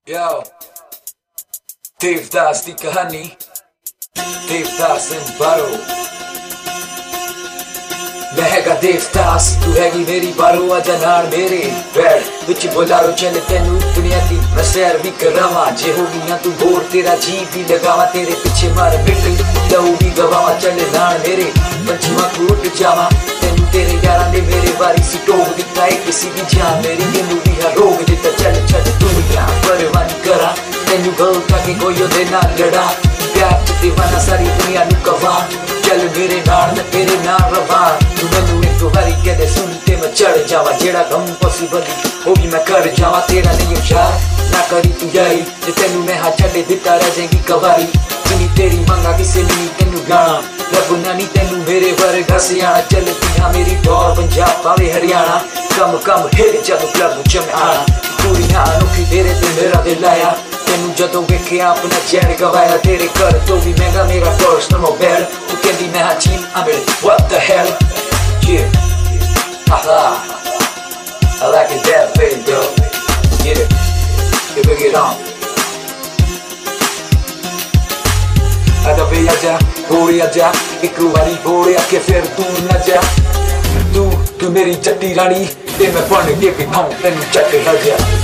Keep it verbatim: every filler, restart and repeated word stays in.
Yo, Devdas दी कहानी, देवदास इन बारो। मैं हैगा देवदास, तू हैगी मेरी बारो। आजा नाल मेरे बैठ विच बोलारो चले तेनू दुनिया दी मैं सैर भी करावां। जे हो गई तू बोर तेरा जी भी लगावां, तेरे पीछे मार मिट्टी लहू भी गवावां। चले नाल मेरे पंछीवां को उठ जावां, तेनू तेरे यारां दे मेरे बारी सी टोक दिता है किसी भी जान मेरी मैनू भी है रोग दिता। चल छड़ दुनिया परवाह नहीं करा, तेनू गल ताकि कोई ओदे नाल लड़ा। प्यार च दीवाना सारी दुनिया नू कवा, चल मेरे नाल मैं तेरे नाल रवां। तू मैनू एक बारी कह दे सुन ते मैं चढ़ जावां, जेड़ा गम पॉसिबल वो भी मैं कर जावां। तेरा नहीं यार ना करी तू यारी, जे तेनू मैं हाथ छड्डे दिता रह जाएगी कवारी। जिनी तेरी मंगा किसे नहीं तेनू गाना, रब नानी तेनू मेरे वर्गा सियाना। चल पिया मेरी दौर पंजाब पावे हरियाणा, कम कम हिल जब क्लब च मैं आना। कुड़ियां अनोखी तेरे ते मेरा दिल आया, तेनू जदों वेखिया अपना चैन गवाया। तेरे घर तो भी महंगा मेरा पर्सनल मोबाइल, तू कहंदी मैं हाँ चीन I'm ready, what the hell, yeah, aha, I like it that way bro, yeah, you bring it on। आजा वे आजा होए आजा, एक बारी होए आके फिर दूर ना जा। तू तू मेरी चट्टी रानी ते मैं बन के दिखाऊं तेनू चट राजा।